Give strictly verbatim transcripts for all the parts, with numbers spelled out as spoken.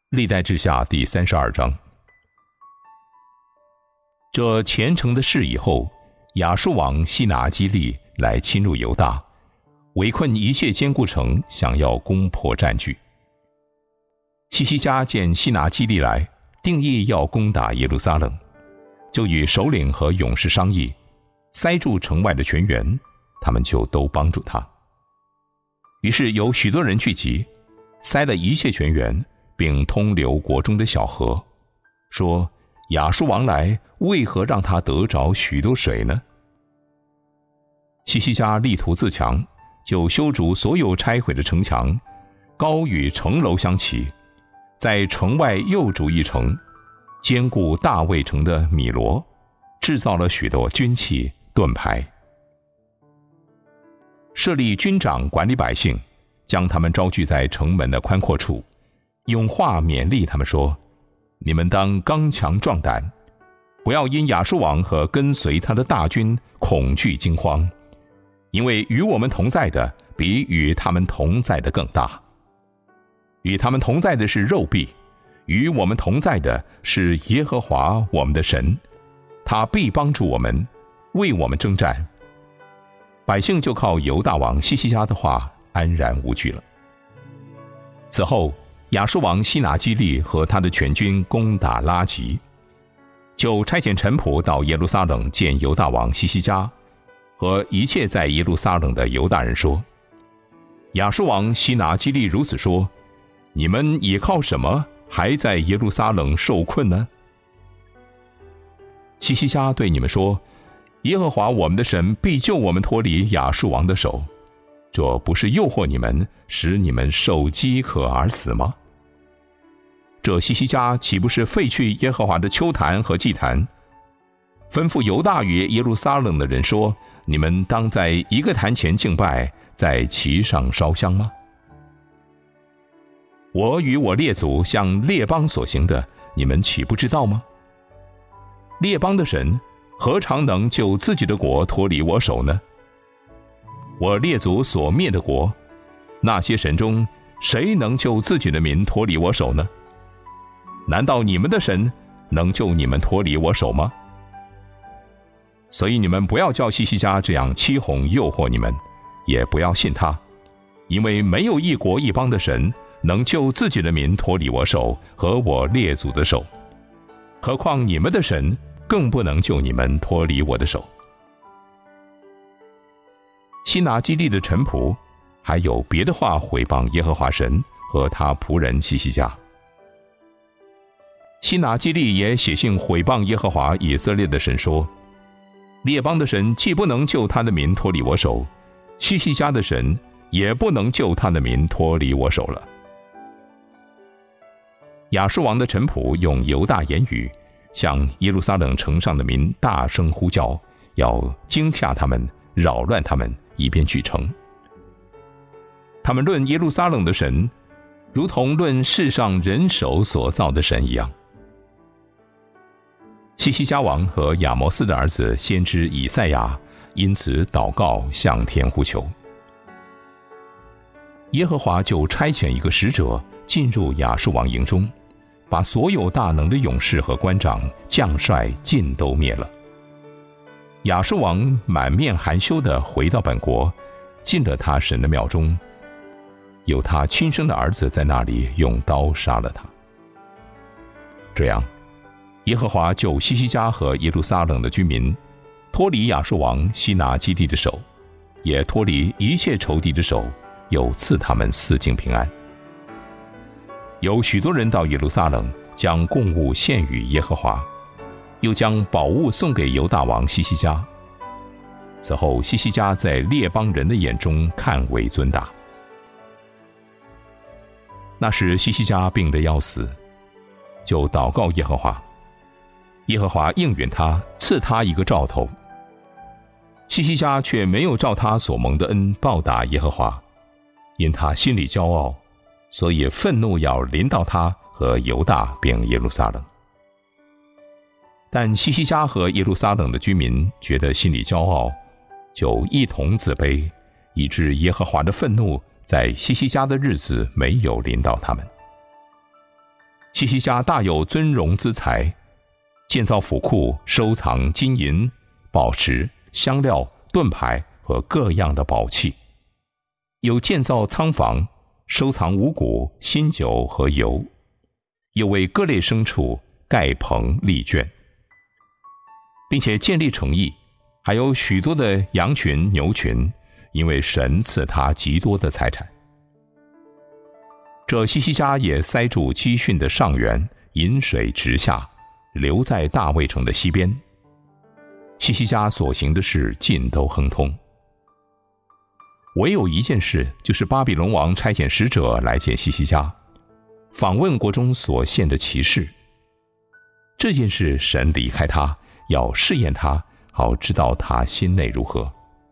历代志下第三十二章。这虔诚的事以后，亚述王西拿基立来侵入犹大，围困一切坚固城，想要攻破占据。西西家见西拿基立来，定义要攻打耶路撒冷，就与首领和勇士商议，塞住城外的泉源，他们就都帮助他。于是有许多人聚集，塞了一切泉源，并通流国中的小河，说亚述王来，为何让他得着许多水呢？西西家力图自强，就修筑所有拆毁的城墙，高与城楼相齐，在城外又筑一城，坚固大卫城的米罗，制造了许多军器盾牌，设立军长管理百姓，将他们招聚在城门的宽阔处，用话勉励他们说：你们当刚强壮胆，不要因亚述王和跟随他的大军恐惧惊慌，因为与我们同在的比与他们同在的更大。与他们同在的是肉臂，与我们同在的是耶和华我们的神，他必帮助我们，为我们征战。百姓就靠犹大王西西家的话安然无惧了。此后亚述王西拿基立和他的全军攻打拉吉，就差遣臣仆到耶路撒冷见犹大王西西家和一切在耶路撒冷的犹大人说：亚述王西拿基立如此说，你们倚靠什么还在耶路撒冷受困呢？西西家对你们说：耶和华我们的神必救我们脱离亚述王的手，这不是诱惑你们，使你们受饥渴而死吗？这西西家岂不是废去耶和华的丘坛和祭坛，吩咐犹大与耶路撒冷的人说：你们当在一个坛前敬拜，在其上烧香吗？我与我列祖向列邦所行的，你们岂不知道吗？列邦的神何尝能救自己的国脱离我手呢？我列祖所灭的国，那些神中谁能救自己的民脱离我手呢？难道你们的神能救你们脱离我手吗？所以你们不要叫西西家这样欺哄诱惑你们，也不要信他，因为没有一国一邦的神能救自己的民脱离我手和我列祖的手，何况你们的神更不能救你们脱离我的手。西拿基立的臣仆还有别的话毁谤耶和华神和他仆人西西家。西拿基立也写信毁谤耶和华以色列的神说：列邦的神既不能救他的民脱离我手，西西家的神也不能救他的民脱离我手了。亚述王的臣仆用犹大言语向耶路撒冷城上的民大声呼叫，要惊吓他们，扰乱他们，以便去城。他们论耶路撒冷的神，如同论世上人手所造的神一样。西西家王和亚摩斯的儿子先知以赛亚因此祷告，向天呼求。耶和华就差遣一个使者进入亚述王营中，把所有大能的勇士和官长、将帅尽都灭了。亚述王满面含羞地回到本国，进了他神的庙中，有他亲生的儿子在那里用刀杀了他。这样，耶和华救西西家和耶路撒冷的居民脱离亚述王西拿基立的手，也脱离一切仇敌的手，又赐他们四境平安。有许多人到耶路撒冷，将供物献与耶和华，又将宝物送给犹大王西西家。此后西西家在列邦人的眼中看为尊大。那时西西家病得要死，就祷告耶和华，耶和华应允他，赐他一个兆头。西西家却没有照他所蒙的恩报答耶和华，因他心里骄傲，所以愤怒要临到他和犹大并耶路撒冷。但西西家和耶路撒冷的居民觉得心里骄傲，就一同自卑，以致耶和华的愤怒在西西家的日子没有临到他们。 希西家大有尊荣之财，建造府库，收藏金银、宝石、香料、盾牌和各样的宝器，有建造仓房，收藏五谷、新酒和油，又为各类牲畜盖棚立圈，并且建立城邑，还有许多的羊群、牛群，因为神赐他极多的财产。这希西家也塞住基训的上源，引水直下，流在大卫城的西边。希西家所行的事尽都亨通。唯有一件事，就是巴比伦王差遣使者来见希西家，访问国中所献的奇事。这件事神离开他，要试验他，好知道他心内如何。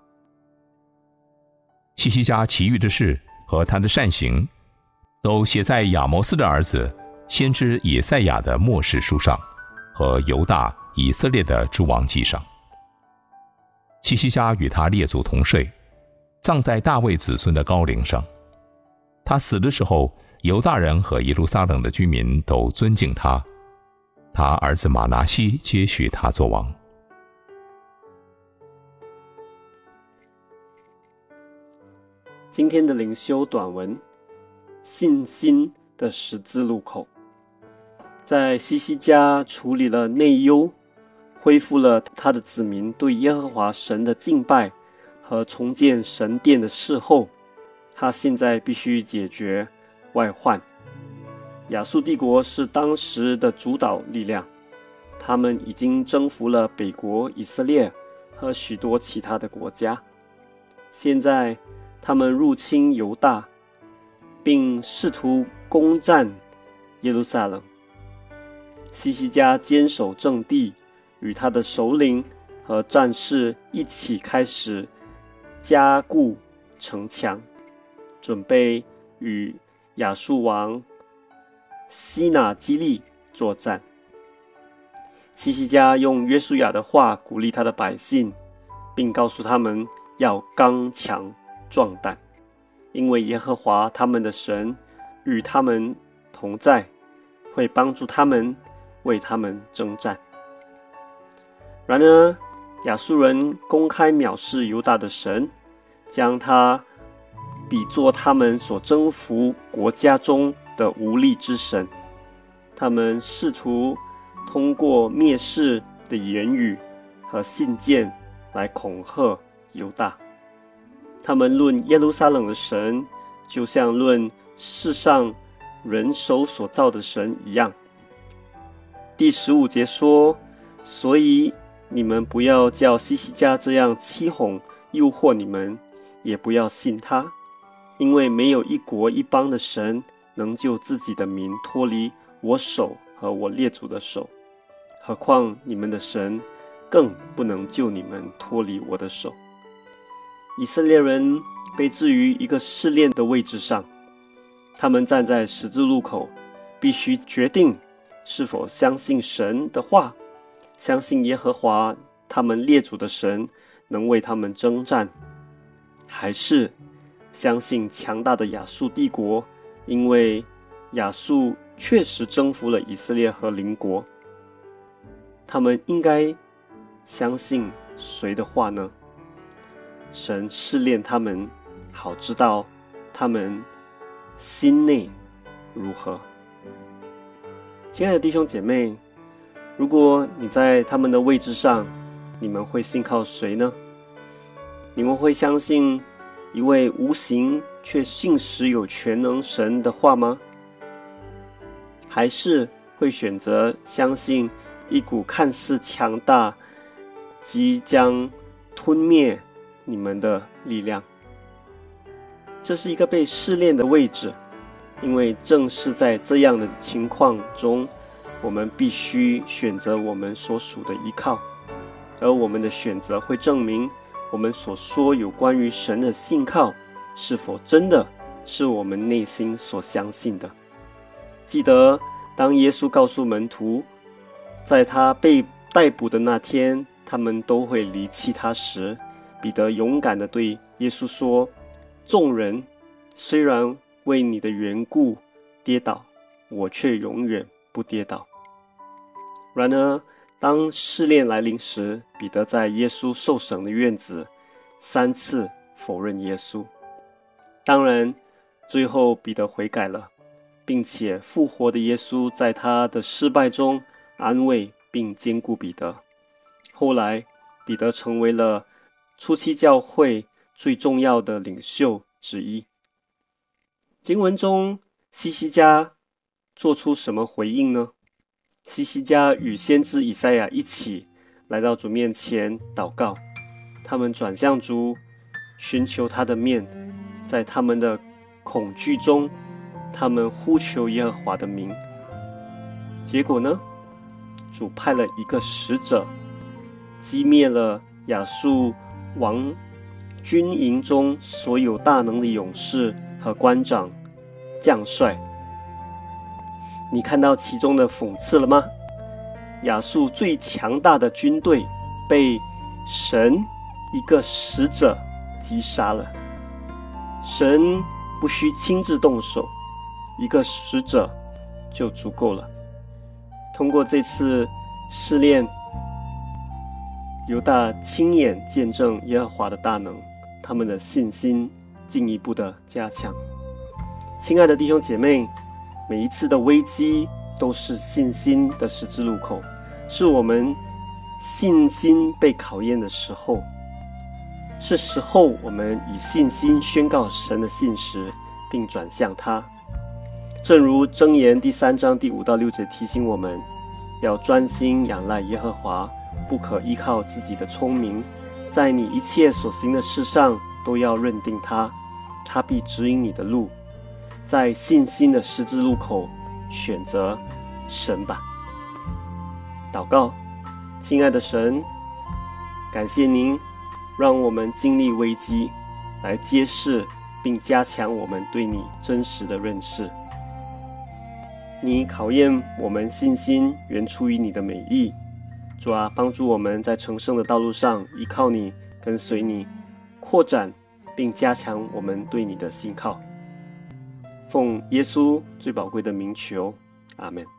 希西家其余的事和他的善行，都写在亚摩斯的儿子先知以赛亚的末世书上，和犹大、以色列的诸王记上。希西家与他列祖同睡，葬在大卫子孙的高陵上。他死的时候，犹大人和耶路撒冷的居民都尊敬他，他儿子马拿西接续他做王。 今天的灵修短文，信心的十字路口。在希西家处理了内忧，恢复了他的子民对耶和华神的敬拜和重建神殿的事后，他现在必须解决外患。亚述帝国是当时的主导力量，他们已经征服了北国以色列和许多其他的国家。现在他们入侵犹大，并试图攻占耶路撒冷。希西家坚守阵地，与他的首领和战士一起开始加固城墙，准备与亚述王西拿基利作战。希西家用约书亚的话鼓励他的百姓，并告诉他们要刚强壮胆，因为耶和华他们的神与他们同在，会帮助他们，为他们征战。然而，亚述人公开藐视犹大的神，将他比作他们所征服国家中的无力之神。他们试图通过蔑视的言语和信件来恐吓犹大。他们论耶路撒冷的神，就像论世上人手所造的神一样。第十五节说，所以你们不要叫希西家这样欺哄诱惑你们，也不要信他，因为没有一国一邦的神能救自己的民脱离我手和我列祖的手，何况你们的神更不能救你们脱离我的手。以色列人被置于一个试炼的位置上，他们站在十字路口，必须决定是否相信神的话，相信耶和华他们列祖的神能为他们征战，还是相信强大的亚述帝国，因为亚述确实征服了以色列和邻国。他们应该相信谁的话呢？神试炼他们，好知道他们心内如何。亲爱的弟兄姐妹，如果你在他们的位置上，你们会信靠谁呢？你们会相信一位无形却信实有全能神的话吗？还是会选择相信一股看似强大、即将吞灭你们的力量？这是一个被试炼的位置，因为正是在这样的情况中，我们必须选择我们所属的依靠，而我们的选择会证明我们所说有关于神的信靠是否真的是我们内心所相信的。记得当耶稣告诉门徒，在他被逮捕的那天，他们都会离弃他时，彼得勇敢地对耶稣说，众人虽然为你的缘故跌倒，我却永远不跌倒。然而当试炼来临时，彼得在耶稣受审的院子三次否认耶稣。当然最后彼得悔改了，并且复活的耶稣在他的失败中安慰并坚固彼得。后来彼得成为了初期教会最重要的领袖之一。经文中西西家做出什么回应呢？西西家与先知以赛亚一起来到主面前祷告，他们转向主，寻求他的面。在他们的恐惧中，他们呼求耶和华的名。结果呢，主派了一个使者，击灭了亚述王军营中所有大能的勇士和官长、将帅。你看到其中的讽刺了吗？亚述最强大的军队被神一个使者击杀了。神不需亲自动手，一个使者就足够了。通过这次试炼，犹大亲眼见证耶和华的大能，他们的信心进一步的加强。亲爱的弟兄姐妹，每一次的危机都是信心的十字路口，是我们信心被考验的时候，是时候我们以信心宣告神的信实，并转向他。正如箴言第三章第五到六节提醒我们，要专心仰赖耶和华，不可依靠自己的聪明，在你一切所行的事上都要认定他，他必指引你的路。在信心的十字路口选择神吧。祷告，亲爱的神，感谢您让我们经历危机，来揭示并加强我们对你真实的认识。你考验我们信心原出于你的美意，主啊，帮助我们在成圣的道路上依靠你，跟随你，扩展并加强我们对你的信靠。奉耶稣最宝贵的名求，阿们。